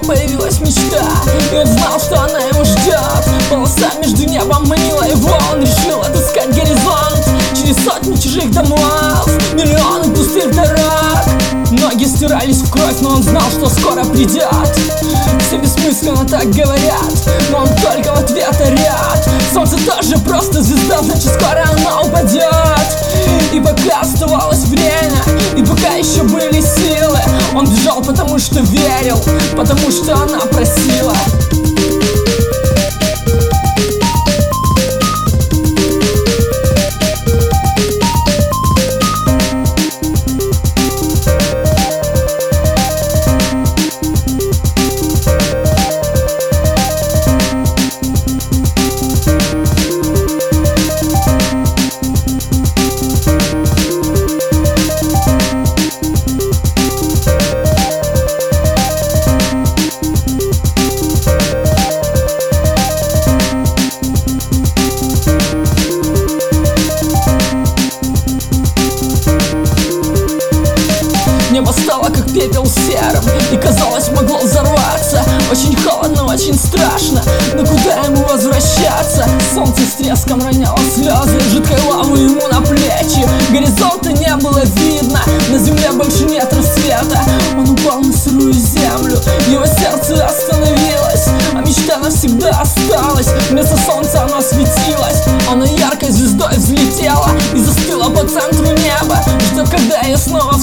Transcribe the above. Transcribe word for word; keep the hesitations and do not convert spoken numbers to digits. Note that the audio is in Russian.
появилась мечта, и он знал, что она его ждет. Полоса между небом манила его, он решил отыскать горизонт через сотни чужих домов, миллионы пустых дорог. Ноги стирались в кровь, но он знал, что скоро придет. Все бессмысленно так говорят, но он только в ответ орет: солнце тоже просто звезда, значит скоро она упадет. И пока оставалось время, и пока еще были силы, он бежал, потому что верил, потому что она просила. Небо стало как пепел серым, и казалось, могло взорваться. Очень холодно, очень страшно, но куда ему возвращаться? Солнце с треском роняло слезы жидкой лавы ему на плечи. Горизонта не было видно, на земле больше нет рассвета. Он упал на сырую землю, его сердце остановилось, а мечта навсегда осталась. Вместо солнца она светилась, она яркой звездой взлетела и застыла по центру неба, ждет, когда ее снова